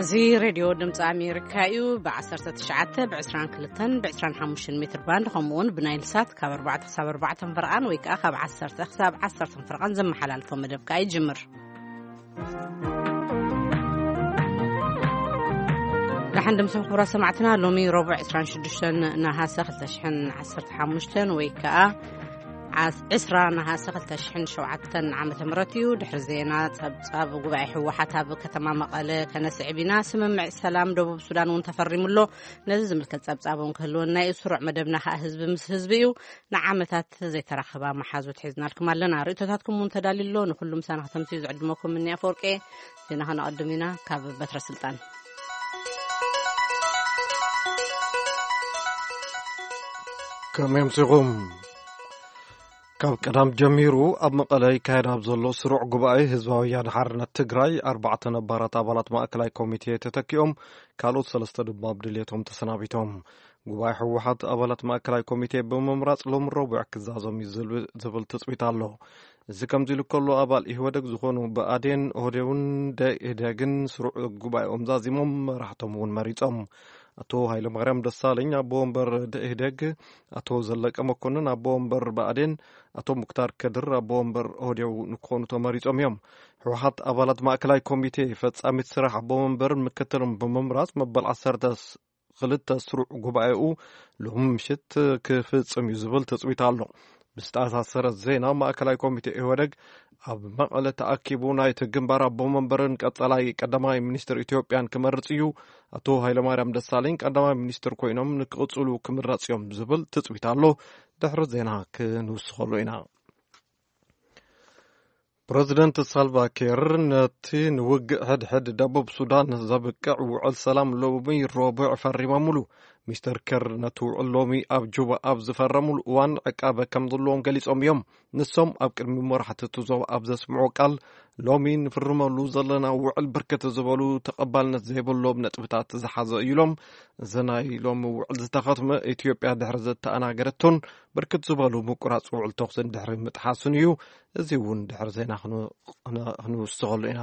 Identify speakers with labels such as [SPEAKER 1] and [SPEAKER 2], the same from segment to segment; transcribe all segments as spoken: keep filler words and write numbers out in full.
[SPEAKER 1] زي راديو دمت أمريكايو بعشرة تشعة بعشران كلتن بعشران حموش متر باند خمون بنايل سات كاب أربعة حساب أربعة فرقان ويك أخا بعشرة حساب عشرة فرقان زم حلال فمدب كاي جمر لحن دمتم خبرة سمعتنا لومي ربع عشران شدشن نهاسة خلتشحن عشرة حموشتن ويك عسرا نهاسة خلتشحن شوعتن عامة مرتيو دحر زينات سبب قبعي حوحاتها بكتما مقالة كناس عبنا سمم سلام دوبو بسودان وانتفرم له نزم الكتاب سابون كهلو الناي سرع مدبنا حزب مس حزبيو نعامتات زي ترخبا محازو تحزنا لكم لنا ريتوتاتكم منتدالي له نكل مسانة تمسيز عدمكم مني أفوركي زينا هنا قدمينا كاب بتر سلطان
[SPEAKER 2] كم يمسغم كاب قدام جميرو اب مقاله كاين ابزلو سروع غباي حزباويان حرنت تግራይ أربعة نبارات አባላት ማዕከላዊ ኮሚቴ ተተኪኦም ካሎት ሰለስተ ድማ ብድሌቶም ተሰናቢቶም ጉባኤ ህወሓት አባላት ማዕከላዊ ኮሚቴ በመምራጽ ሎም ረቡዕ ክዛዞም ዝብል ተጽቢት ኣሎ እዚ ከምዚሉ ከሎ አባል ይወደግ ዝኾኑ በአዴን ኦዴውን ደኢህዴግን ስሩዕ ጉባኤኦም ዛዚሞም መራሕቶም ውን መሪጾም አቶ ኃይለ ማርያም ደሳለኝ አቦ ወንበር ደኢህዴግ አቶ ዘለቀ መኮንን አቦ ወንበር በአዴን አቶ ሙክታር ከድር አቦ ወንበር ኦዴው ንኮኑ ተመሪጾም እዮም ህወሓት አባላት ማዕከላዊ ኮሚቴ ፈጻሚት ስራሕ አቦ ወንበርን ምክትልን በመምራጽ መበል ዓሰርተ ክልተ ስሩዕ ጉባኤኡ ሎም ምሽት ክፍጽም ይዝብል ተጽቢት ኣሎ ብስተአሳሰረ ዜና ማዕከላዊ ኮሚቴ ይወደግ ኣብ መቐለ ተኣኪቡ ናይ ግንባር አቦ ወንበርን ቀጻላይ ቀዳማይ ሚኒስትር ኢትዮጵያን ክመርጽ እዩ አቶ ኃይለ ማርያም ደሳለኝ ቀዳማይ ሚኒስትር ኮይኖም ንክቕጽሉ ክምረጽ እዮም ዝብል ተጽቢት ኣሎ ድሕሪ ዜና ክንውስኸሉ ኢና ፕሬዝደንት ሳልቫኪር ነቲ ንውግእ ሕድሕድ ደቡብ ሱዳን ዘብቅዕ ውዕል ሰላም ሎሚ ረቡዕ ፈሪሞሙሉ ሚስተር ከር ነቲ ውዕል ሎሚ ኣብ ጁባ ኣብ ዝፈረሙሉ እዋን ዕቃበ ከም ዘለዎም ገሊጾም እዮም ንሶም ኣብ ቅድሚ መራሕቲ ዞባ ኣብ ዘስምዑ ቃል ሎሚ ንፍርመሉ ዘለና ውዕል ብርክት ዝበሉ ተቐባልነት ዘይብሎም ነጥብታት ዝሓዘ ኢሎም እዚ ናይ ሎሚ ውዕል ዝተኸትመ ኢትዮጵያ ድሕሪ ዝተኣናገረቶን ብርክት ዝበሉ ምቁራጽ ውዕል ተኽስን ድሕሪ ምጥሓስን እዩ እዚ እውን ድሕሪ ዜና ክንውስኸሉ ኢና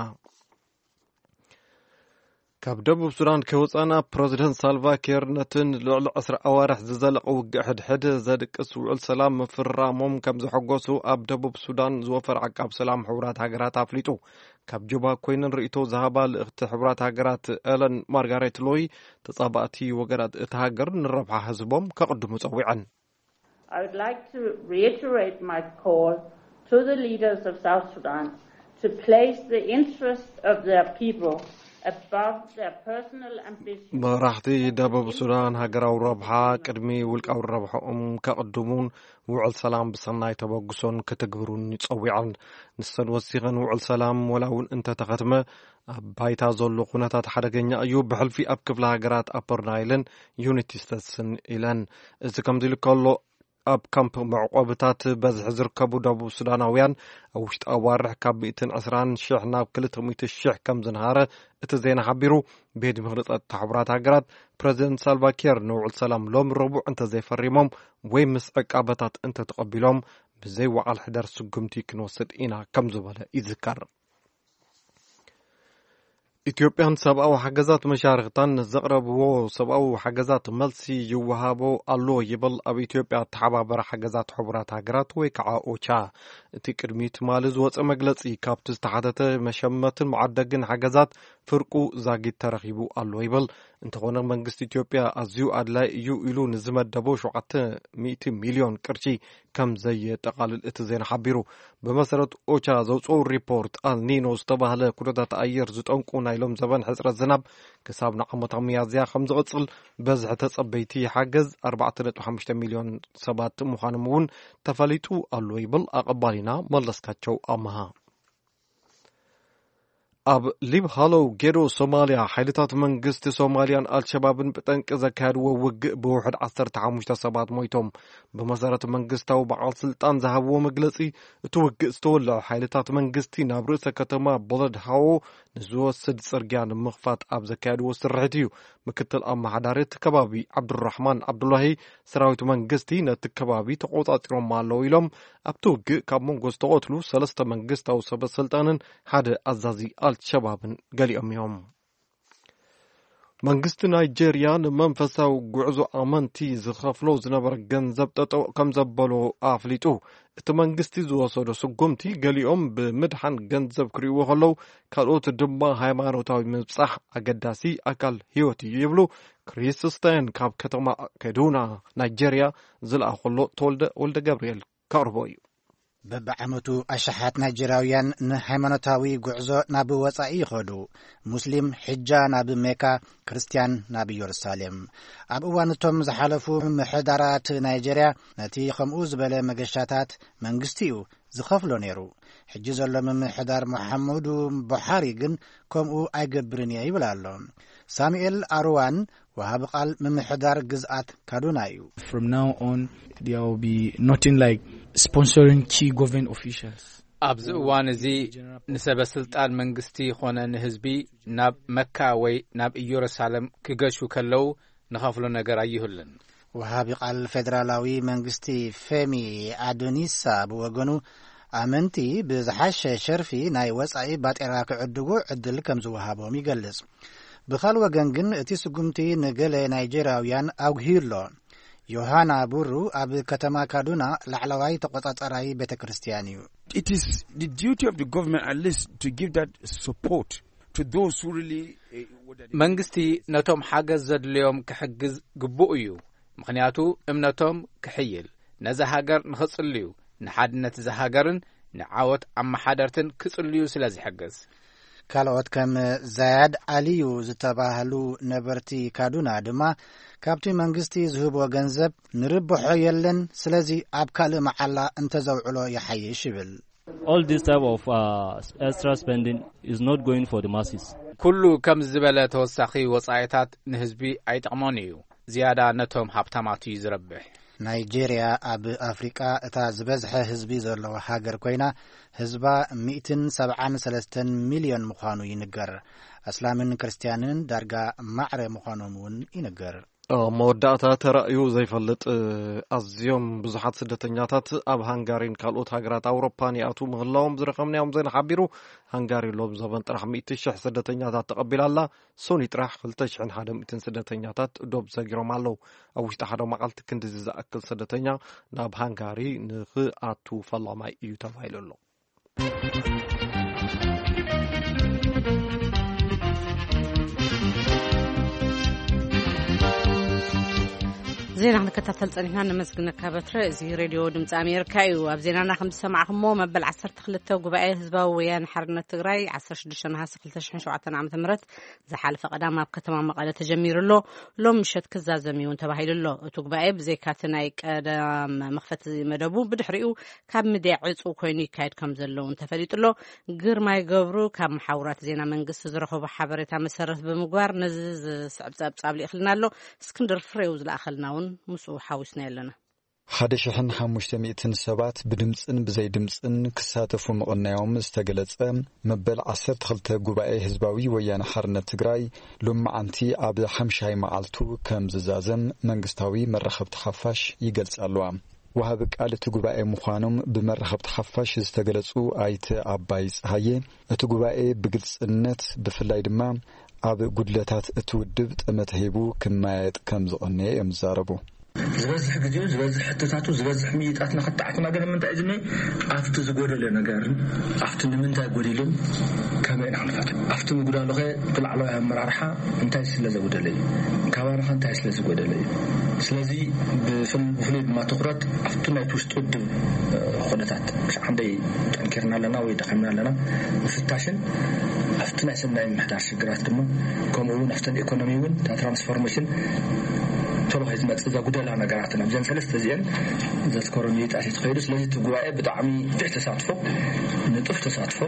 [SPEAKER 2] ካብ ደቡብ ሱዳን ከወፃና ፕሬዝደንት ሳልቫኪር ነትን ልዕሊ ዕስራ ኣዋርሕ ዝዘለቐ ውግእ ሕድሕድ ዘድቅስ ውዕል ሰላም ምፍራሞም ከም ዝሐጎሱ ኣብ ደቡብ ሱዳን ዝወፈር ዓቃብ ሰላም ሕቡራት ሃገራት ኣፍሊጡ ካብ ጁባ ኮይነን ርእቶ ዝሃባ ልእኽቲ ሕቡራት ሃገራት ኤለን ማርጋሬት ሎይ ተጻባእቲ ወገራት እቲ ሃገር ንረብሓ ህዝቦም ከቕድሙ ጸዊዐን
[SPEAKER 3] I would like to reiterate my call to the leaders of South Sudan to place the interest of their people above their personal ambitions.
[SPEAKER 2] መራሕቲ ደቡብ ሱዳን ሃገራዊ ረብሓ ቅድሚ ውልቃዊ ረብሓኦም ከቕድሙን ውዕል ሰላም ብሰናይ ተበግሶን ክትግብሩን ይጸዊዐን ንሰን ወሲኸን ውዕል ሰላም ወላውን እንተተኸትመ ኣብ ባይታ ዘሎ ኩነታት ሓደገኛ እዩ ብሕልፊ ኣብ ክፍለ ሃገራት ኣፐር ናይልን ዩኒቲ ስቴትስን ኢለን እዚ ከምዚሉ ከሎ ኣብ ካምፕ መዕቆብታት በዝሒ ዝርከቡ ደቡብ ሱዳናውያን ኣብ ውሽጢ ኣዋርሕ ካብ ሚእትን ዕስራን ሽሕ ናብ ክልተ ሚእቲ ሽሕ ከም ዝነበረ እቲ ዜና ሓቢሩ ቤት ምኽርጻት ሕቡራት ሃገራት ፕሬዝደንት ሳልቫኪር ንውዕል ሰላም ሎሚ ረቡዕ እንተዘይፈሪሞም ወይ ምስ ዕቃበታት እንተተቐቢሎም ብዘይ ወዓል ሕዳር ስጉምቲ ክንወስድ ኢና ከም ዝበለ ይዝከር ኢትዮጵያን ሰብኣዊ ሓገዛት መሻርክታን ዘቕረብዎ ሰብኣዊ ሓገዛት መልሲ ይወሃቦ ኣሎ ይብል ኣብ ኢትዮጵያ ተሓባበረ ሓገዛት ሕቡራት ሃገራት ወይ ከዓ ኦቻ እቲ ቅድሚት ማሊ ዝወፀ መግለፂ ካብቲ ዝተሓተተ መሸመትን መዓደግን ሓገዛት ፍርቁ ዛጊድ ተረኺቡ ኣሎ ይብል እንተኾነ መንግስቲ ኢትዮጵያ ኣዝዩ ኣድላይ እዩ ኢሉ ንዝመደቦ ሸውዓተ ሚእቲ ሚልዮን ቅርሺ ከም ዘየጠቓልል እቲ ዜና ሓቢሩ ብመሰረት ኦቻ ዘውፅኦ ሪፖርት ኣልኒኖ ዝተባህለ ኩነታት ኣየር ዝጠንቁ ናይሎም ዘበን ሕፅረት ዝናብ ክሳብ ንዓመታዊ ሚያዝያ ከም ዝቕፅል በዝሒ ተጸበይቲ ሓገዝ ኣርባዕተ ነጥቢ ሓሙሽተ ሚልዮን ሰባት ምዃኖም እውን ተፈሊጡ ኣሎ ይብል ኣቐባሊና መለስካቸው ኣመሃ ኣብ ሊብ ሃሎው ጌዶ ሶማሊያ ሓይልታት መንግስቲ ሶማሊያን አልሸባብን ብጠንቂ ዘካየድዎ ውግእ ብውሕድ ዓሰርተ ሓሙሽተ ሰባት ሞይቶም ብመሰረት መንግስታዊ በዓል ስልጣን ዝሃብዎ መግለጺ እቲ ውግእ ዝተወልዐ ሓይልታት መንግስቲ ናብ ርእሰ ከተማ ቦለድሃዎ ንዝወስድ ጽርግያ ንምኽፋት ኣብ ዘካየድዎ ስርሒት እዩ ምክትል ኣመሓዳሪ እቲ ከባቢ ዓብዱራሕማን ዓብዱላሂ ሰራዊት መንግስቲ ነቲ ከባቢ ተቆጻጽሮም ኣለዉ ኢሎም ኣብቲ ውግእ ካብ መንጎ ዝተቆትሉ ሰለስተ መንግስታዊ ሰበስልጣንን ሓደ ኣዛዚ አልሸባብን ገሊኦም እዮም መንግስቲ ናይጄሪያ ንመንፈሳዊ ጉዕዞ ኣመንቲ ዝኸፍሎ ዝነበረ ገንዘብ ጠጠው ከም ዘበሎ ኣፍሊጡ እቲ መንግስቲ ዝወሰዶ ስጉምቲ ገሊኦም ብምድሓን ገንዘብ ክሪእዎ ከለው ካልኦት ድማ ሃይማኖታዊ ምብጻሕ ኣገዳሲ ኣካል ህይወት እዩ ይብሉ ክሪስ ስታይን ካብ ከተማ ካዱና ናይጄሪያ ዝለኣኸሎ ተወልደ ወልደ ገብርኤል ካርቦ እዩ
[SPEAKER 4] በብዓመቱ ኣሽሓት ናይጀራውያን ንሃይማኖታዊ ጉዕዞ ናብ ወጻኢ ይኸዱ ሙስሊም ሕጃ ናብ ሜካ ክርስቲያን ናብ ኢየሩሳሌም ኣብ እዋንቶም ዝሓለፉ ምሕዳራት ናይጀርያ ነቲ ከምኡ ዝበለ መገሻታት መንግስቲ እዩ ዝኸፍሎ ነይሩ ሕጂ ዘሎ ምሕዳር መሐሙድ ቡሓሪ ግን ከምኡ ኣይገብርን እየ ይብል ኣሎ ሳሙኤል አሩዋን ወሃብ ቃል ምሕዳር ግዝአት ካዱና እዩ
[SPEAKER 5] from now on there will be nothing like sponsoring key government officials
[SPEAKER 6] ኣብዚ እዋን እዚ ንሰበስልጣን መንግስቲ ኾነ ንህዝቢ ናብ መካ ወይ ናብ ኢየሩሳሌም ክገሹ ከለው ንኸፍሎ ነገር ኣይህልን
[SPEAKER 4] ወሃብ ቃል ፌደራላዊ መንግስቲ ፌሚ አዶኒሳ ብወገኑ ኣመንቲ ብዝሓሸ ሸርፊ ናይ ወጻኢ ባጤራ ክዕድጉ ዕድል ከም ዝወሃቦም ይገልጽ ብኻል ወገን ግን እቲ ስጉምቲ ንገለ ናይጀራውያን ኣውሂሎ ዮሃና ቡሩ ኣብ ከተማ ካዱና ላዕለዋይ ተቆጻጻራይ ቤተክርስቲያን እዩ
[SPEAKER 7] It is the duty of the government at least to give that support to those who really
[SPEAKER 6] መንግስቲ ነቶም ሓገዝ ዘድልዮም ክሕግዝ ግቡእ እዩ ምክንያቱ እምነቶም ክሕይል ነዛ ሃገር ንኽጽልዩ ንሓድነት ዘሃገርን ንዓወት ኣመሓደርትን ክጽልዩ ስለ ዝሕግዝ
[SPEAKER 4] ካልኦት ከም ዛያድ አሊዩ ዝተባህሉ ነበርቲ ካዱና ድማ ካብቲ መንግስቲ ዝህቦ ገንዘብ ንርብሖ የለን ስለዚ ኣብ ካልእ መዓላ እንተዘውዕሎ ይሓይሽ ይብል
[SPEAKER 8] All this type of uh, extra spending is not going for the masses.
[SPEAKER 6] ኩሉ ከም ዝበለ ተወሳኺ ወጻኢታት ንህዝቢ ኣይጠቕሞን እዩ ዝያዳ ነቶም ሃብታማት እዩ ዝረብሕ
[SPEAKER 4] ናይጄሪያ ኣብ ኣፍሪቃ እታ ዝበዝሐ ህዝቢ ዘለዎ ሃገር ኮይና ህዝባ مئة وسبعة وثلاثين ሚሊዮን ምዃኑ ይንገር እስላምን ክርስቲያንን ዳርጋ ማዕረ ምዃኖም እውን ይንገር
[SPEAKER 2] መወዳእታ ተራእዩ ዘይፈልጥ ኣዝዮም ብዙሓት ስደተኛታት ኣብ ሃንጋሪን ካልኦት ሃገራት ኣውሮፓን ይኣቱ ምህላዎም ዝረኸብናዮም ዜና ሓቢሩ ሃንጋሪ ሎም ዘበን ጥራሕ مئة ሺህ ስደተኛታት ተቐቢላላ ሶኒ ጥራሕ ክልተ ሽሕ ወሓደ ሚእቲ ስደተኛታት ዶብ ዘጊሮም ኣለው ኣብ ውሽጢ ሓደ መዓልቲ ክንዲ ዝኣክል ስደተኛ ናብ ሃንጋሪ ንኽኣቱ ፈላማይ እዩ ተባሂሉ ኣሎ
[SPEAKER 1] زينا نكتاتل صنيحنا نمسكنك بتر زي راديو دمص امريكا እዩ ኣብ ዜናና ከም ሰማዕኹሞ መበል عشرة ክልተ ጉባኤ ህዝባዊ ወያነ ሓርነት ትግራይ عشرة وستة نحاس ክልተ ሽሕ ሸውዓተ ዓመተ ምህረት ዝሓለፈ ቀዳም ኣብ ከተማ መቐለ ተጀሚሩሎ ሎም ምሸት ክዛዘም ይውን ተባሂሉሎ እቲ ጉባኤ ብዘይካት ናይ ቀዳም መኽፈቲ መደቡ ብድሕሪኡ ካብ ሚድያ ዕፁ ኮይኑ ይካየድ ከም ዘለውን ተፈሊጡሎ ግርማይ ገብሩ ካብ መሓውራት ዜና መንግስቲ ዝረኸቡ ሓበሬታ መሰረት ብምግባር ነዚ ዝስዕብፀብ ጻብሊ ይኽልናሎ እስክንድር ፍሬው ዝላኸልናውን مسو حاوسنا لنا
[SPEAKER 9] ሓደ ሽሕን ሓሙሽተ ሚእትን ሰባት ብድምጽን ብዘይ ድምጽን ክሳተፉ መቕናዮም ዝተገለጸ መበል عشرة ክልተ ጉባኤ ህዝባዊ ወያነ ሓርነት ትግራይ ሎማዓንቲ ኣብ ሓምሻይ መዓልቱ ከም ዝዛዘም መንግስታዊ መራኸብቲ ሓፋሽ ይገልጻሉ ወሃብ ቃል እቲ ጉባኤ ምዃኖም ብመራኸብቲ ሓፋሽ ዝተገለጹ ኣይተ ኣባይ ፀሃየ እቲ ጉባኤ ብግልጽነት ብፍላይ ድማ ኣብ ጉድለታት እቲ ውድብ ጠመተ ሂቡ ክማየጥ ከም ዝቕነየ እዮም ዝዛረቡ
[SPEAKER 10] ዝበዝሕ ግዜ ዝበዝሕ ሕተታቱ ዝበዝሕ ሚይጣትና ከተዓትና ግን ምንታይ ዝኔ ኣፍቲ ዝጎደለ ነገር ኣፍቲ ንምንታይ ጎዲሎም ከመይ ንሓንፈት ኣፍቲ ምጉዳለኸ ጥላዕለዋ ኣመራርሓ እንታይ ስለ ዘጎደለ ካባንኻ እንታይ ስለ ዝጎደለ ስለዚ ብፍሉይ ድማ ትኩረት ኣፍቲ ናይ ውሽጢ ውድብ ኩነታት ክሳዕንደይ ጠንኪርና ኣለና ወይ ደኺምና ኣለና ፍታሽን ኣፍቲ ናይ ሰናይ ምሕዳር ሽግራት ድማ ከምኡውን ኣፍቲ ኢኮኖሚ እውን ትራንስፎርሜሽን ተሎ ሄዝ መጽዛ ጉደላ ነገራትና ብዘን ሰለስተ ዚን ዘስከሩን ይጣሽ ትኸይዱ ስለዚህ ጉባኤ በጣም ድሕ ተሳትፎ ንጥፍ ተሳትፎ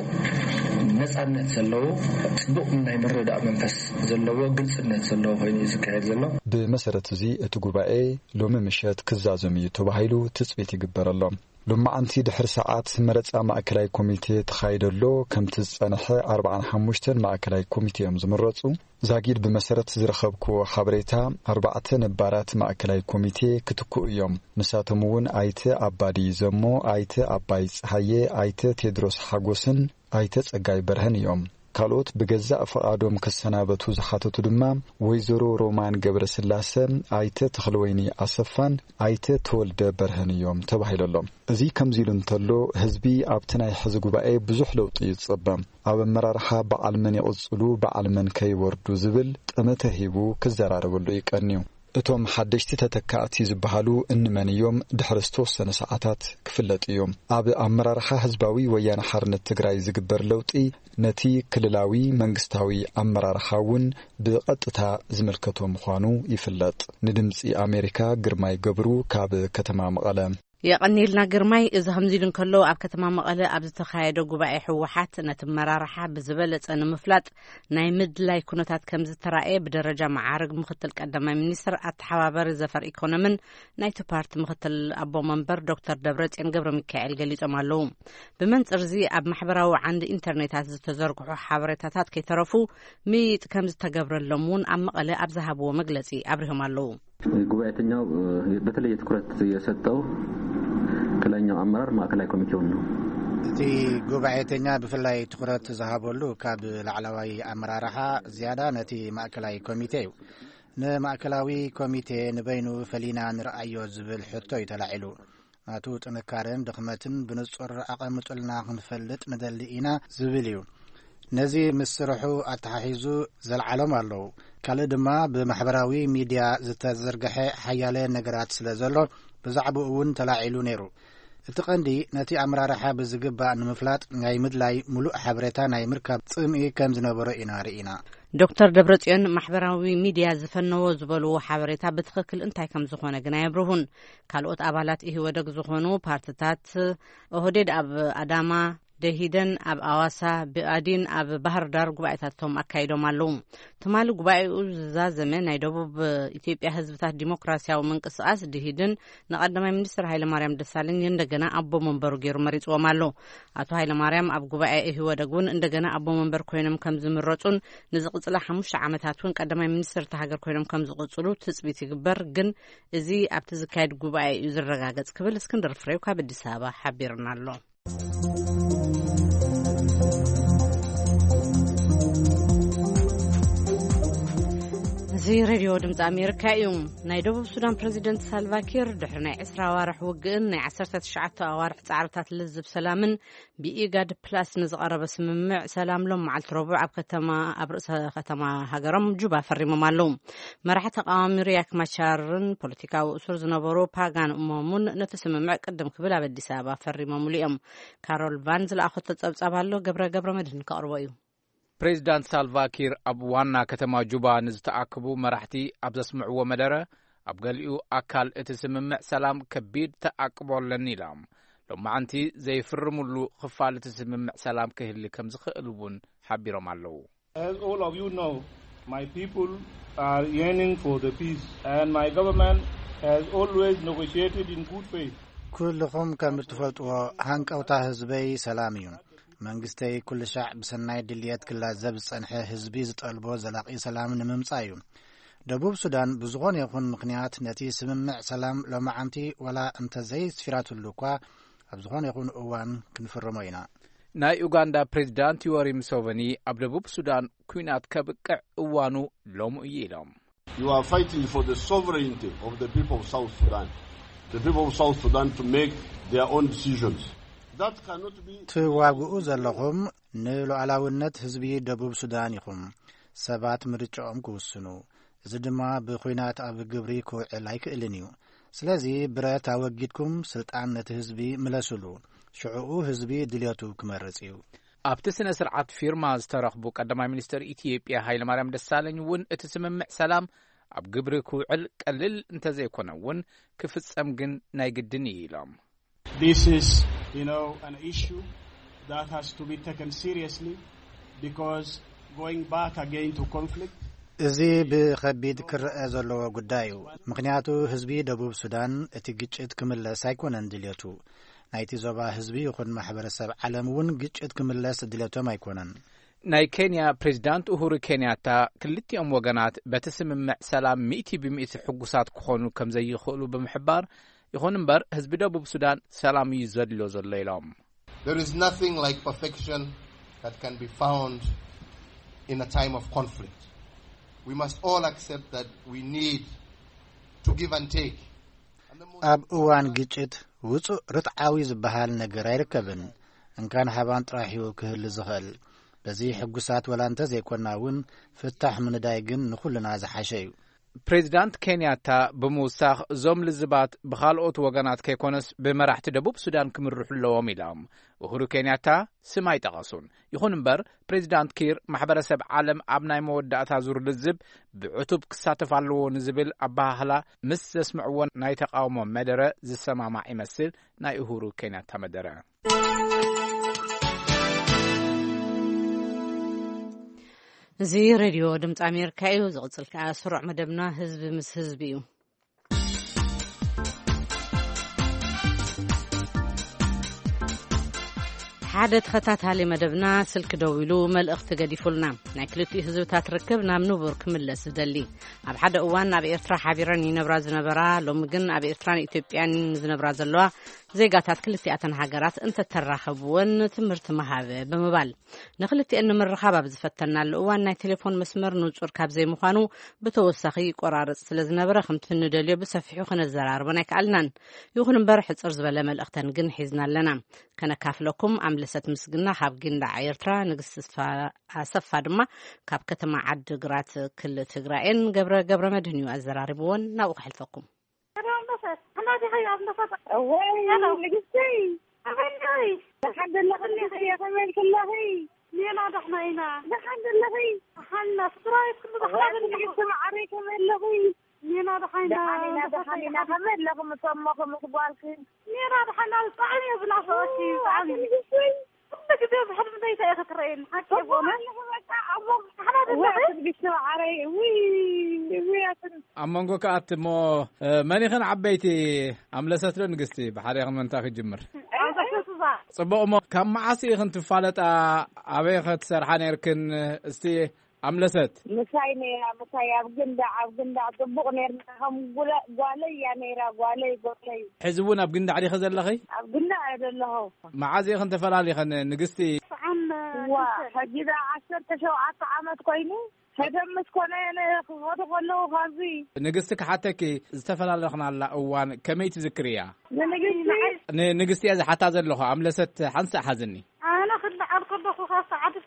[SPEAKER 10] ነጻነት ዘለው ጽቡቅ ናይ መረዳ መንፈስ ዘለው ግልጽነት ዘለው ሆይኒ ዝካየድ ዘለው
[SPEAKER 9] ብመሰረት እዚ እቲ ጉባኤ ሎሚ ምሽት ክዛዘም እዩ ተባሂሉ ትጽቢት ይግበረሎ ሎማዓንቲ ድሕር ሰዓት መረጻ ማእከላይ ኮሚቴ ተኻይደሎ ከምቲ ዝጸንሐ أربعة وخمسين ማእከላይ ኮሚቴኦም ዝመረጹ ዛጊድ ብመሰረት ዝረኸብኩ ሓበሬታ أربعة ነባራት ማእከላይ ኮሚቴ ክትኩ እዮም ንሳቶም እውን ኣይተ ኣባዲ ዘሞ ኣይተ ኣባይ ፀሃየ ኣይተ ቴድሮስ ሓጎስን ኣይተ ጸጋይ በርሀን እዮም ካልኦት ብገዛእ ፈቃዶም ከሰናበቱ ዝሓተቱ ድማ ወይዘሮ ሮማን ገብረስላሴ ኣይተ ተኽለወይኒ ኣሰፋን ኣይተ ተወልደ በርሀን እዮም ተባሂሎም እዚ ከምዚሉ እንተሎ ህዝቢ ኣብቲ ናይ ሕዚ ጉባኤ ብዙሕ ለውጢ ይጽበም ኣብ መራርሓ በዓልመን ይቕጽሉ በዓልመን ከይወርዱ ዝብል ጠመተ ሂቡ ክዘራረበሉ ይቀንዩ እቶም ሓደሽቲ ተተካእቲ ዝበሃሉ እንመን እዮም ድሕሪ ዝተወሰነ ሰዓታት ክፍለጥ እዮም ኣብ ኣመራርሓ ህዝባዊ ወያነ ሓርነት ትግራይ ዝግበር ለውጢ ነቲ ክልላዊ መንግስታዊ ኣመራርሓ እውን ብቐጥታ ዝምልከቶ ምዃኑ ይፍለጥ ንድምፂ ኣሜሪካ ግርማይ ገብሩ ካብ ከተማ መቐለ
[SPEAKER 1] የቀኒልና ግርማይ እዚ ከምዚሉ እንከሎ ኣብ ከተማ መቐለ ኣብ ዝተኻየደ ጉባኤ ሕወሓት ነቲ መራርሓ ብዝበለጸ ንምፍላጥ ናይ ምድላይ ኩነታት ከም ዝተራእየ ብደረጃ ማዕርግ ምክትል ቀዳማይ ሚኒስትር ኣተሓባበሪ ዘፈር ኢኮኖምን ናይቲ ፓርቲ ምክትል ኣቦ መንበር ዶክተር ደብረጽዮን ገብረ ሚካኤል ገሊጾም ኣለዉ ብመንጽር እዚ ኣብ ማሕበራዊ ዓንዲ ኢንተርኔታት ዝተዘርግሑ ሓበሬታታት ከይተረፉ ምይጥ ከም ዝተገብረሎም እውን ኣብ መቐለ ኣብ ዝሃብዎ መግለጺ አብሪሆም ኣለዉ
[SPEAKER 11] ጉባኤተኛው በተለየ ትኩረት የሰጠው ክለኛው አመራር ማዕከላዊ ኮሚቴው ነው
[SPEAKER 4] እቲ ጉባኤተኛ ብፍላይ ትኩረት ዝሃበሉ ካብ ላዕለዋይ አመራርሓ ዝያዳ ነቲ ማዕከላዊ ኮሚቴ ንማዕከላዊ ኮሚቴ ንበይኑ ፈሊና ንርአዮ ዝብል ሕቶ ይተላዒሉ ናቱ ጥንካረን ድኽመትን ብንጹር ኣቐምጡልና ክንፈልጥ ንደሊ ኢና ዝብል እዩ ነዚ ምስርሑ ኣተሓሒዙ ዘልዓሎም ኣለዉ ካለ ድማ ብማሕበራዊ ሚድያ ዝተዘርግሐ ሓያለ ነገራት ስለ ዘሎ ብዛዕባኡ እውን ተላዒሉ ነይሩ እቲ ቀንዲ ነቲ ኣመራርሓ ብዝግባእ ንምፍላጥ ናይ ምድላይ ሙሉእ ሓበሬታ ናይ ምርካብ ጽምኢ ከም ዝነበረ ኢና ርኢና ዶክተር ደብረጽዮን ማሕበራዊ ሚድያ ዝፈነዎ ዝበልዎ ሓበሬታ ብትክክል እንታይ ከም ዝኾነ ግን ኣይብርሁን ካልኦት አባላት ኢህወደግ ዝኾኑ ፓርቲታት ኦህዴድ ኣብ አዳማ ደሂደን ኣብ ኣዋሳ ብኣዲን ኣብ ባህር ዳር ጉባኤታቶም ኣካይዶም ኣለዉ ትማሊ ጉባኤኡ ዝዛዘመ ናይ ደቡብ ኢትዮጵያ ህዝብታት ዲሞክራሲያዊ ምንቅስቃስ ደሂድን ንቀዳማይ ሚኒስትር ሃይለማርያም ደሳለኝ እንደገና ኣቦ መንበሩ ገይሩ መሪጽዎም ኣሎ ኣቶ ሃይለማርያም ኣብ ጉባኤ ኢህወደግ እውን እንደገና ኣቦ መንበር ኮይኖም ከም ዝምረጹን ንዝቕጽላ ሓሙሽተ ዓመታት እውን ቀዳማይ ሚኒስትር ተሃገር ኮይኖም ከም ዝቕጽሉ ትጽቢት ይግበር ግን እዚ ኣብቲ ዝካየድ ጉባኤ እዩ ዝረጋገጽ ክብል እስክንድር ፍሬው ካብ አዲስ አበባ ሓቢርና ኣሎ እዚ ሬድዮ ድምፂ ኣሜሪካ እዩ ናይ ደቡብ ሱዳን ፕሬዚደንት ሳልቫኪር ድሕሪ ናይ ዕስራ ኣዋርሕ ውግእን ናይ ዓሰርተ ትሽዓተ ኣዋርሕ ጻዕርታት ልዝብ ሰላምን ብኢጋድ ፕላስ ንዝቐረበ ስምምዕ ሰላም ሎም መዓልቲ ረቡዕ ኣብ ከተማ ኣብ ርእሰ ከተማ ሃገሮም ጁባ ፈሪሞም ኣለዉ መራሒ ተቃዋሚ ሪያክ ማቻርን ፖለቲካዊ እሱር ዝነበሩ ፓጋን እሞሙን ነቲ ስምምዕ ቅድም ክብል ኣብ አዲስ ኣበባ ፈሪሞም እዮም ካሮል ቫን ዝለኣኸቶ ጸብጻብ ኣሎ ገብረ ገብረ መድህን ከቕርቦ እዩ
[SPEAKER 6] ፕሬዚዳንት ሳልቫኪር ኣብ ዋና ከተማ ጁባ ንዝተኣክቡ መራሕቲ ኣብ ዘስምዕዎ መደረ ኣብ ገሊኡ ኣካል እቲ ስምምዕ ሰላም ከቢድ ተኣቅቦ ኣለኒ ኢሎም ሎማዓንቲ ዘይፍርሙሉ ክፋል እቲ ስምምዕ ሰላም ክህሊ ከም ዝኽእል እውን ሓቢሮም ኣለዉ
[SPEAKER 12] As all of you know, my people are yearning for the peace and my government has always negotiated in good faith.
[SPEAKER 4] ኩልኹም ከም እትፈልጥዎ ሃንቀውታ ህዝበይ ሰላም እዩ መንግስተይ ኩል ሻዕ ብሰናይ ድልየት ክላዘብ ዝጸንሐ ህዝቢ ዝጠልቦ ዘላቂ ሰላም ንምምጻእ እዩ ደቡብ ሱዳን ብዝኾነ ይኹን ምክንያት ነቲ ስምምዕ ሰላም ሎማዓንቲ ወላ እንተዘይ ስፊራትሉ እኳ ኣብ ዝኾነ ይኹን እዋን ክንፍርሞ ኢና
[SPEAKER 6] ናይ ኡጋንዳ ፕሬዚዳንት ዩወሪ ሙሴቬኒ ኣብ ደቡብ ሱዳን ኩናት ከብቅዕ እዋኑ ሎሙ እዩ ኢሎም
[SPEAKER 13] You are fighting for the sovereignty of the people of South Sudan. The people of South Sudan to make their own decisions.
[SPEAKER 4] ትዋግኡ ዘለኹም ንሉዓላውነት ህዝቢ ደቡብ ሱዳን ኢኹም ሰባት ምርጫኦም ክውስኑ እዚ ድማ ብኹናት ኣብ ግብሪ ክውዕል ኣይክእልን እዩ ስለዚ ብረት ኣወጊድኩም ስልጣን ነቲ ህዝቢ ምለስሉ ሽዑኡ ህዝቢ ድልየቱ ክመርጽ እዩ
[SPEAKER 6] ኣብቲ ስነ ስርዓት ፊርማ ዝተረኽቡ ቀዳማይ ሚኒስትር ኢትዮጵያ ሃይለማርያም ደሳለኝ እውን እቲ ስምምዕ ሰላም ኣብ ግብሪ ክውዕል ቀልል እንተዘይኮነ እውን ክፍጸም ግን ናይ ግድን እዩ ኢሎም
[SPEAKER 12] This is, you know, an issue that has to be taken seriously because going back again to conflict.
[SPEAKER 4] እዚ ብኸቢድ ክርአ ዘለዎ ጉዳይ እዩ ምክንያቱ ህዝቢ ደቡብ ሱዳን እቲ ግጭት ክምለስ ኣይኮነን ድልየቱ ናይቲ ዞባ ህዝቢ ይኹን ማሕበረሰብ ዓለም እውን ግጭት ክምለስ ድልየቶም ኣይኮነን
[SPEAKER 6] ናይ ኬንያ ፕሬዚዳንት ኡሁሩ ኬንያታ ክልቲኦም ወገናት በቲ ስምምዕ ሰላም ሚእቲ ብሚእቲ ሕጉሳት ክኾኑ ከም ዘይኽእሉ ብምሕባር ይኹን እምበር ህዝቢ ደቡብ ሱዳን ሰላም እዩ ዘድልዮ ዘሎ ኢሎም
[SPEAKER 14] There is nothing like perfection that can be found in a time of conflict. We must all accept that we need to give and take.
[SPEAKER 4] ኣብ እዋን ግጭት ውጹእ ርትዓዊ ዝበሃል ነገር አይርከብን እንካን ሓባን ጥራሕዩ ክህል ዝኽእል በዚ ሕጉሳት ወላንተ ዘይኮና እውን ፍታሕ ምንዳይ ግን ንኹልና ዝሓሸ እዩ
[SPEAKER 6] ፕሬዚዳንት ኬንያታ በመውሳኽ ዞም ልዝባት በኻልኦት ወገናት ከይኮነስ በመራሕቲ ደቡብ ሱዳን ክምርሑለዎም ኢሎም ኡሁሩ ኬንያታ ስም አይጠቐሱን ይኹን እምበር ፕሬዚዳንት ኪር ማሕበረሰብ ዓለም ኣብ ናይ መወዳእታ ዙር ልዝብ ብዕቱብ ክሳተፍ ኣለዎ ንዝብል ኣባህላ ምስ ዘስምዕዎን ናይ ተቃውሞ መደረ ዝሰማማዕ ይመስል ናይ ኡሁሩ ኬንያታ መደረ
[SPEAKER 1] እዚ ሬድዮ ድምፂ ኣሜሪካ እዩ ዝቕፅል ከዓ ስሩዕ መደብና ህዝቢ ምስ ህዝቢ እዩ ሓደ ተኸታታሊ መደብና ስልክ ደው ኢሉ መልእኽቲ ገዲፉልና ናይ ክልቲኡ ህዝብታት ርክብ ናብ ንቡር ክምለስ ዝደሊ ኣብ ሓደ እዋን ኣብ ኤርትራ ሓቢረን ይነብራ ዝነበራ ሎሚ ግን ኣብ ኤርትራን ኢትዮጵያን ዝነብራ ዘለዋ ዜጋታት ክልቲኣተን ሃገራት እንተተራኸብዎን ትምህርቲ መሃበ ብምባል ንክልቲአን ንምርኻብ ኣብ ዝፈተናሉ እዋን ናይ ቴሌፎን መስመር ንጹር ካብ ዘይምዃኑ ብተወሳኺ ቆራርጽ ስለ ዝነበረ ከምቲ ንደልዮ ብሰፊሑ ክነዘራርበን ኣይከኣልናን ይኹን እምበር ሕፅር ዝበለ መልእኽተን ግን ሒዝና ኣለና ከነካፍለኩም ኣምለሰት ምስግና ካብ ጊንዳ ኤርትራ ንግስቲ ኣሰፋ ድማ ካብ ከተማ ዓዲግራት ክልል ትግራይን ገብረ ገብረ መድህን እዩ ኣዘራሪብዎን ናብኡ ክሕልፈኩም
[SPEAKER 15] هذه هي أبنفط أوه لقيتي أبني الحمد لله خلي خير كمل كله هي لينا دحنا هنا الحمد لله هي حنا سترايك كل دحنا لقيت معري كمل له هي لينا دحنا دحنا دحنا كمل لكم مسمىكم مقبالكم لينا دحنا طعمي بلا صوتي طعمي بدك تبي بحد بديت يا خطرين حكي بوما احنا بدنا نسمع عري وي وي
[SPEAKER 6] أمانجو كات مو ماني خن عبيتي عملست له نقستي بحريق من تاخي جمر صبوا مو كم معصي خن تفالت أبي خد سرحان يركن استي عملست
[SPEAKER 15] مسايني مسايا بجندا بجندا طبق نير هم قول قالي يا نيرا قالي قالي
[SPEAKER 6] حزبون بجندا علي خزر لخي
[SPEAKER 15] بجندا على له
[SPEAKER 6] معازي خن تفلالي خن نقستي
[SPEAKER 15] عم وحجدا عشر تشوعات عمت كويني هذا مسكونه انا هذا كله غازي
[SPEAKER 6] نقستك حتى كي استفلال لخنا على اوان كميت ذكريا نقستي اذا حتى زلخه عملست حنسى حزني
[SPEAKER 15] انا خد اركض خاصه عدد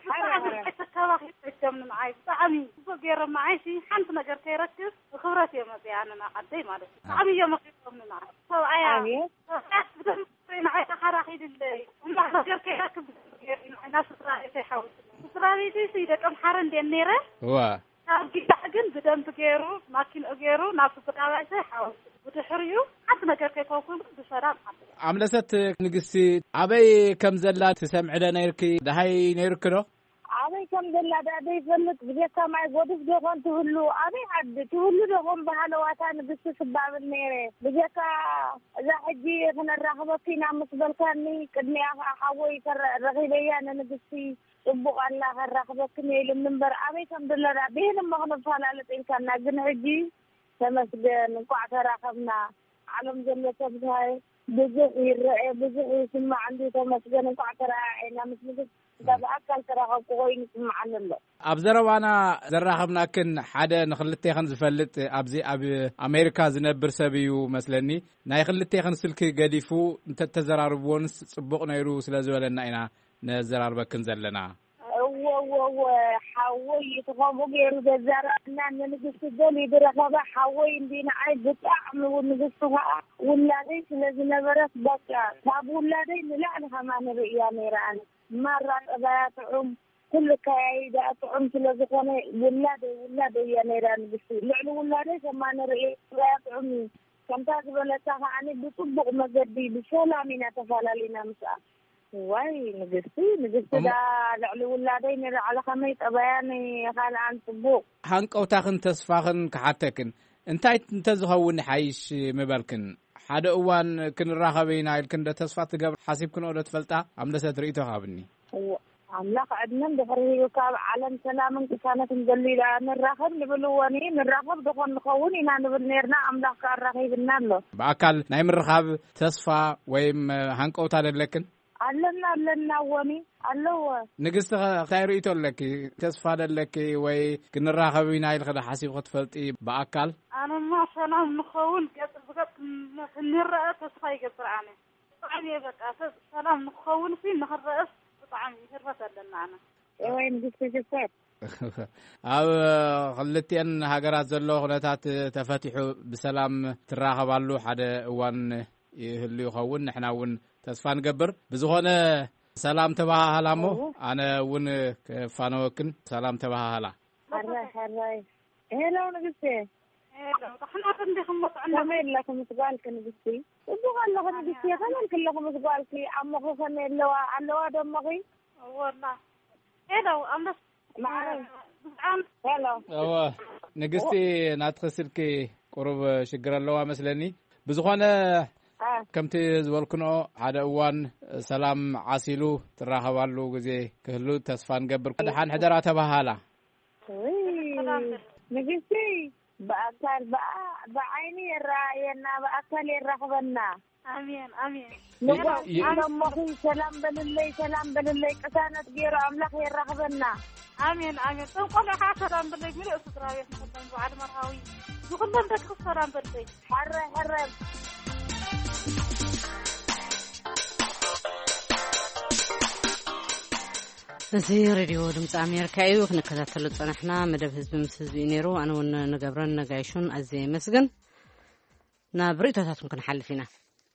[SPEAKER 15] حتى من معي طعمي غير معي شي حنت نجر كيركز خبرتي ما يعني انا عدي مالك طعمي يوم من معي هو عيا بدنا عايز خراخيد اللي وما نجر كيركز ناس رايته حاول سراريتي سيده كم حرن دي نيره
[SPEAKER 6] وا
[SPEAKER 15] ግን በደንብ ገሩ ማኪን ገሩ ናፍ ተቃዋይሰ حاول وتحريو حتى ما كركي كوكو بسرعه
[SPEAKER 6] عملست نغسي ابي كم زلا تسمع لنا يركي دهي نيركلو
[SPEAKER 15] ابي كم زلا دهي فلت بجيك ما يغودف دهون تهلو ابي حد تهلو دهون بحلواتا نغسي سباب النيره بجيك اذا حجي احنا الرغبه فينا مسبلكاني قدني حاوي رغيبيا نغسي طبق الله الرغبه كنيل منبر ابي كم زلا بين ما نفعل كان نجن حجي تمسجن قعت راقبنا علم جنة بهاي بزق يرأي بزق يسمع عندي تمسجن قعت راعينا مثل دابا أكل تراقب قوي نسمع عن الله
[SPEAKER 6] أبزر وانا زراقبنا كن حدا نخلتي خن زفلت أبزي أبي أمريكا زنبر سبيو مثلني ناي خلتي خن سلك قديفو انت تزراربون صبقنا يرو سلازولنا إنا نزرارب كنزلنا
[SPEAKER 15] و حاوي تقوم غير جزارنا نجس دولي برغبه حاوي دينا عايز طعم ونجسها ولا ليش لازم نبرس بقى طب ولا دي لا انا ما نري يا ميران مره ذات عم كل كايده طعم لازقني ولا دي ولا دي يا ميران بس لعل ولا ليش ما نري ذات عم كم تقبل تاخ عني بطبق مجدي بسلامنا تفعلنا مساء واي نجستي نجستي دا لعلو ولادين على خميس أبياني قال عن طبوق
[SPEAKER 6] هنك أو تاخن تصفاخن كحتكن انتاي تنتزهون حيش مبالكن حدا أوان كن الراخبين عيل كن دا تصفات قبل حاسب كن أولا تفلتا عم دا ستريتو خابني
[SPEAKER 15] عملاق عدنان دخره يكاب علم سلامن كانت مدليلة نراخب نبلواني نراخب دخون نخوني نا نبل نيرنا عملاق كار راخي بنان له
[SPEAKER 6] بأكال نايم الرخاب تصفا ويم هنك أو تادر لكن
[SPEAKER 15] ኣለና ኣለና ወኒ ኣለዎ
[SPEAKER 6] ንግስቲ ኸታይ ርእይቶ ኣለኪ ተስፋ ደለኪ ወይ ክንራኸብና ኢልክ ሓሲብ ክትፈልጢ በአካል
[SPEAKER 16] ኣነማ ሰላም ንኸውን ገጽ ብገጽ ንርአ ተስፋ ይገብር ኣነ ብጣዕሚ በቃ ሰላም ንኸውን ሲ ንኽረአስ ብጣዕሚ ይርፈት ኣለና ኣነ
[SPEAKER 15] ወይ ንግስቲ ጀፈር
[SPEAKER 6] ኣብ ክልቲአን ሃገራት ዘሎ ኩነታት ተፈቲሑ ብሰላም ትራኸባሉ ሓደ እዋን ይህሉ ይኸውን ንሕና እውን ተስፋ ንገብር ብዝኾነ ሰላም ተባሃላሞ ኣነ እውን ከፋነወክን ሰላም ተባሃላ
[SPEAKER 15] حراي حراي هلا نقصي
[SPEAKER 16] هلا احنا عندكم مطعم
[SPEAKER 15] كمان لكم سؤالك نقصي وبغى الله نقصي كمان كلكم سؤالك عمو خلنا لو على واد امي
[SPEAKER 16] والله هلا امس
[SPEAKER 15] معنا هلا
[SPEAKER 6] اوا نقصي ناتخسلك قرب شجر الله مسلني بزخونه ከምቲ ዝበልኩኖ ሓደ እዋን ሰላም ዓሲሉ ትራኸባሉ ግዜ ክህሉ ተስፋ ንገብር ድሓን ሕደራ ተባሃላ
[SPEAKER 15] ንግስቲ በአካል በአይኒ የራየና በአካል የራኸበና
[SPEAKER 16] አሜን አሜን
[SPEAKER 15] ነሞኺ ሰላም በልለይ ሰላም በልለይ ቅሳነት ገይሩ አምላኽ የራኸበና
[SPEAKER 16] አሜን አሜን ተንቆለ ሰላም በልለይ ምልእ ስድራቤት ንኽበን በዓል መርሃዊ ዝኹሎም ተክፍ ሰላም በልለይ
[SPEAKER 15] حረ حረ
[SPEAKER 1] እዚ ሬድዮ ድምፂ ኣሜሪካ እዩ ክንከታተሉ ፀናሕና መደብ ህዝቢ ምስ ህዝቢ ነይሩ ኣነ እውን ንገብረን ነጋይሹን ኣዝየ መስግን ናብ ርእቶታትኩም ክንሓልፍ ኢና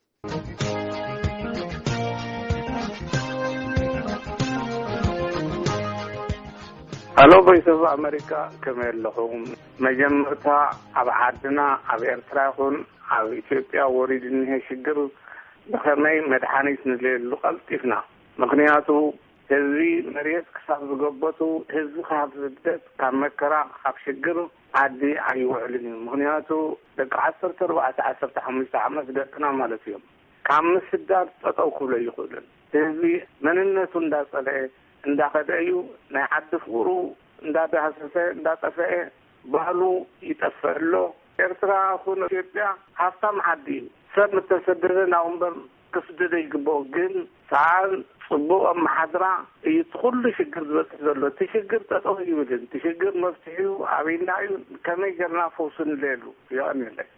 [SPEAKER 17] ሄሎ ቮይስ ኦፍ አሜሪካ ከመይ ኣለኹም መጀመርታ ኣብ ዓድና ኣብ ኤርትራ ይኹን ኣብ ኢትዮጵያ ወሪድ እኒሄ ሽግር ብኸመይ መድሓኒት ንልየሉ ቀልጢፍና ምክንያቱ ህዝቢ መሬት ክሳብ ዝገበቱ ህዝቢ ካብ ስደት ካብ መከራ ካብ ሽግር ዓዲ ኣይውዕልን እዩ ምክንያቱ ደቂ ዓሰርተ ኣርባዕተ ዓሰርተ ሓሙሽተ ዓመት ደቅና ማለት እዮም ካብ ምስዳድ ጠጠው ክብሎ ይኽእልን ህዝቢ መንነቱ እንዳጸለአ እንዳኸደ እዩ ናይ ዓዲ ፍቅሩ እንዳዳሃሰሰ እንዳጠፈአ ባህሉ ይጠፍአሎ ኤርትራኹን ኢትዮጵያ ሃፍታም ዓዲ እዩ ሰብ ምተሰደደ ናብ እምበር ክስደደ ይግብኦ ግን ሰዓል ጽቡቕ ኣመሓድራ እዩ ኩሉ ሽግር ዝበፅሕ ዘሎ እቲ ሽግር ጠጠው ይብልን እቲ ሽግር መፍትሒኡ ኣበይና እዩ ከመይ ጌርና ፈውሱ ንልየሉ ይቀኒለይ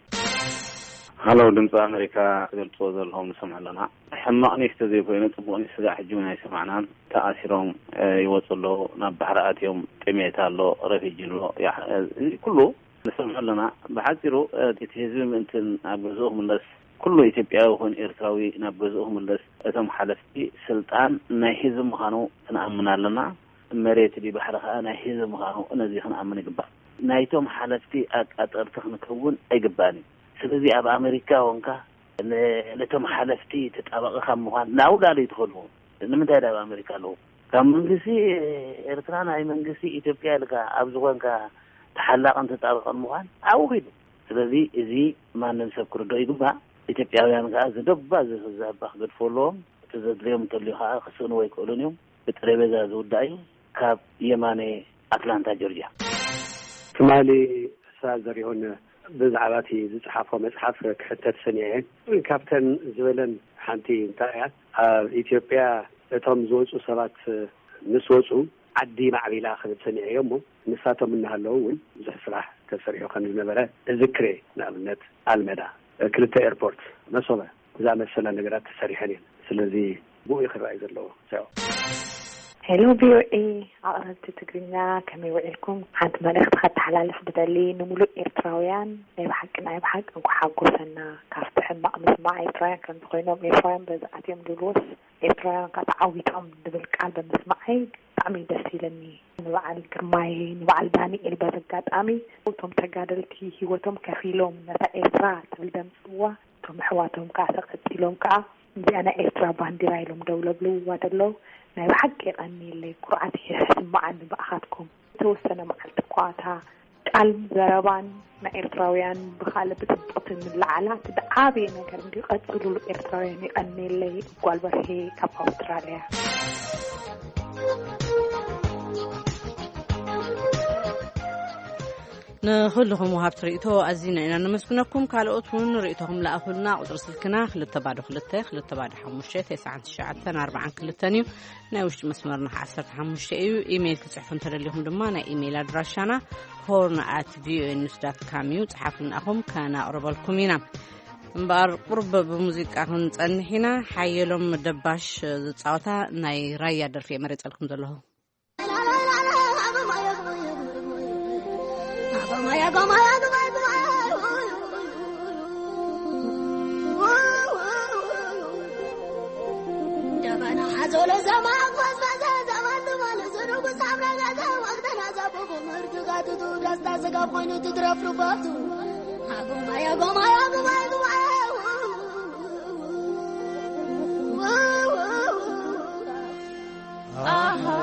[SPEAKER 18] ሃሎ ድምፂ ኣሜሪካ ዝገልፅዎ ዘለኹም ንሰምዕ ኣለና ሕማቕ ኒስተ ዘይኮይኑ ፅቡቕ ኒስተ ጋር ሕጂ እውን ኣይሰማዕናን ተኣሲሮም ይወፁ ኣለዉ ናብ ባሕሪ ኣትዮም ጥሜት ኣሎ ረፊጂ ኣሎ እዚ ኩሉ ንሰምዕ ኣለና ብሓፂሩ እቲ ህዝቢ ምእንቲ ናብ ገዝኡ ክምለስ ኩሉ ኢትዮጵያዊ ይኹን ኤርትራዊ ናብ ገዝኡ ክምለስ እቶም ሓለፍቲ ስልጣን ናይ ህዝቢ ምዃኑ ክንኣምን ኣለና መሬት ዲ ባሕሪ ከዓ ናይ ህዝቢ ምዃኑ ነዚ ክንኣምን ይግባእ ናይቶም ሓለፍቲ ኣቃጠርቲ ክንከውን ኣይግባእን እዩ ስለዚ ኣብ ኣሜሪካ ወንካ ነቶም ሓለፍቲ ተጣበቂ ካብ ምዃን ናውላሉ ይትኽእሉ ንምንታይ ዳ ኣብ ኣሜሪካ ኣለዉ ካብ መንግስቲ ኤርትራ ናይ መንግስቲ ኢትዮጵያ ኢልካ ኣብ ዝኾንካ ተሓላቕን ተጣበቀን ምዃን ኣውኺዱ ስለዚ እዚ ማንም ሰብ ክርድኦ ይግባእ ኢትዮጵያውያን ከዓ ዝደባ ዝዛባ ክገድፎ ኣለዎም እቲ ዘድልዮም እንተልዩ ከዓ ክስእኑ ወይ ክእሉን እዮም ብጠረጴዛ ዝውዳእ እዩ ካብ የማነ ኣትላንታ ጆርጅያ
[SPEAKER 19] ትማሊ ሳ ዘሪሁን ብዛዕባ እቲ ዝፅሓፎ መፅሓፍ ክሕተት ሰኒዐ ካብተን ዝበለን ሓንቲ እንታይ እያ ኣብ ኢትዮጵያ እቶም ዝወፁ ሰባት ምስ ወፁ ዓዲ ማዕቢላ ክብል ሰኒዐ እዮ እሞ ንሳቶም እናሃለዉ እውን ብዙሕ ስራሕ ተሰሪሑ ከም ዝነበረ እዝክሬ ንኣብነት ኣልመዳ ክልተ ኤርፖርት መሶበ ዝኣመሰለ ነገራት ተሰሪሐን እየን ስለዚ ብኡ ይኽረአዩ ዘለዎ ሰው
[SPEAKER 20] ሄሎ ቪኦኤ ኣቕረብቲ ትግርኛ ከመይ ውዒልኩም ሓንቲ መልእኽቲ ከተሓላልፍ ብደሊ ንሙሉእ ኤርትራውያን ናይ ብሓቂ ናይ ብሓቂ እንኳ ሓጎሰና ካብቲ ሕማቕ ምስማዕ ኤርትራውያን ከም ዝኾይኖም ኤርትራውያን በዝኣትዮም ድልወስ ኤርትራውያን ካብ ተዓዊቶም ዝብል ቃል ብምስማዐይ ብጣዕሚ ደስ ኢለኒ ንበዓል ግርማይ ንበዓል ዳንኤል በዘጋጣሚ እቶም ተጋደልቲ ሂወቶም ከፊሎም ነታ ኤርትራ ትብል ደምፅዋ እቶም ኣሕዋቶም ከዓ ተቐፂሎም ከዓ እዚኣ ናይ ኤርትራ ባንዲራ ኢሎም ደው ለብልዋ ደለው ናይ ብሓቂ የቐኒለይ ኩርዓት ይስማዓኒ ብኣኻትኩም ተወሰነ መዓልቲ ኳታ ቃል ዘረባን ናይ ኤርትራውያን ብኻልእ ብጥብቕቲ ንላዕላ እቲ ዓብዪ ነገር እንዲቀፅልሉ ኤርትራውያን ይቐኒለይ ጓል በርሄ ካብ ኣውስትራልያ
[SPEAKER 1] نخلهم وهاب تريتو أزينا إن نمسكنكم كالأوتون ريتهم لأهلنا قدر سلكنا خل التبادل خل التاخ خل التبادل حمشة تسعة شعبتنا أربعة كل التاني ناوش مسمرنا عشرة حمشة إيميل كتحفن ترى لهم دمانا إيميل أدراشنا هورن at vnews.com تحفن أهم كان أقرب الكمينة مبار قرب بموسيقى هون تنحينا حيلهم دباش صوتا ناي رايا در في مريت لكم دلهم Maya go maya go maya go Jabana hazolo zama qasba zaman dumal zuru samra gaza waqtana zabu murdu gadu du rasta saga qoynu tudrafru batu hago maya go maya go maya go aha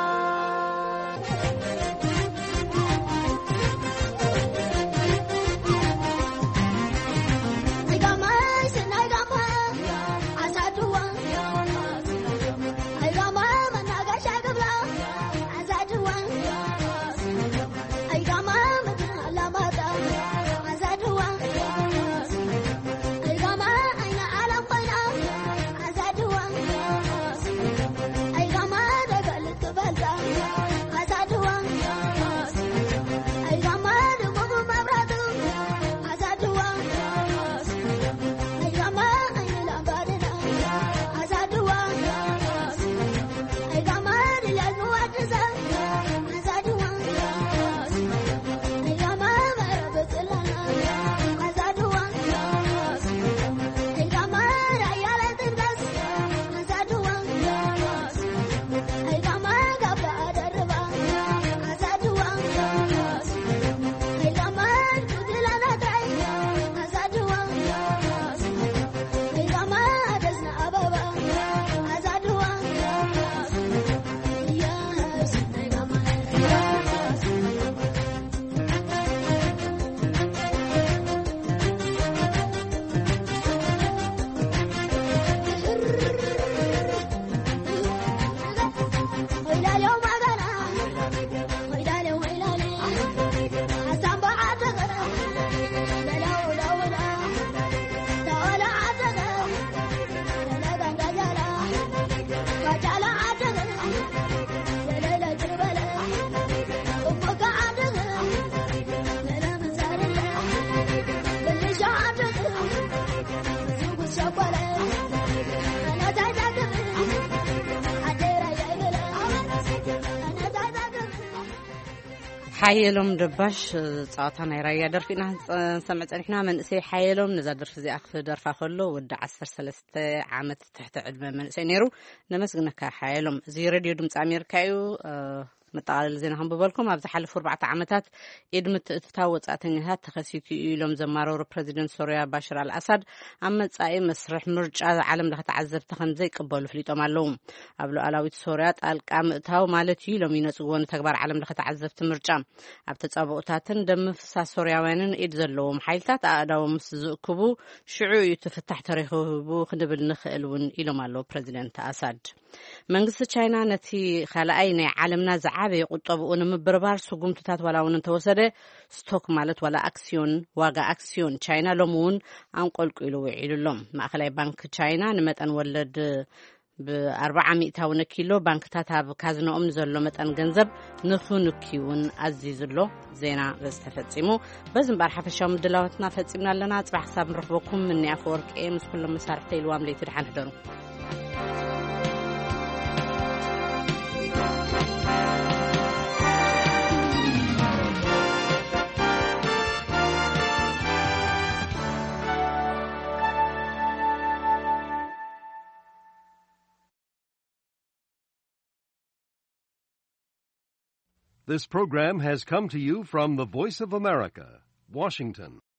[SPEAKER 1] حيلهم دباش صوتنا يرايا درفينا سمعت احنا من سي حيلهم نزادر في زي اخ درفا خلو ود عشرة ثلاثة عامت تحت علم من سي نيرو نمسغنك حيلهم زي راديو دمص امريكايو أه متعال زين هم ببالكم ابز حلف أربعة عامات ادمت تتاوص اتنيهات تخسيكي يلوم زمارو بريزيدنت سوريا بشار الاسد اما صاي مسرح مرج عالم لخ تعذب تخن زي قبلوا فليطم اللهم ابلو الاويت سوريا طالقام تاو مالت يلوم ينصون تكبر عالم لخ تعذب تمرجام اب تصابوتاتن دم فسا سورياوينن ايد زلوم حيلتات ااداو مس زكبو شعو يتفتح تاريخو خدبل نخلون يلوم الله بريزيدنت اسد منغس تشاينا نتي خلاينا عالمنا زعابي قطبون مبربار سقومتات ولاون توسده ستوك مالت ولا اكسيون واغا اكسيون تشاينا لومون انقلقلو ويعيلهم ماخلاي بنك تشاينا نمطن ولد ب400 كيلو بنكتات هاب كازنو ام زلو مطن ገንዘብ نخونو كيون عزيزلو زينا بستفصيمو بزن بار حفشام دلاوتنا فصيمنا لنا صباح حساب نرحبكم من يافورك اي مس كل مسارحتي الوام لي تدحن حدرو
[SPEAKER 21] This program has come to you from the Voice of America, Washington.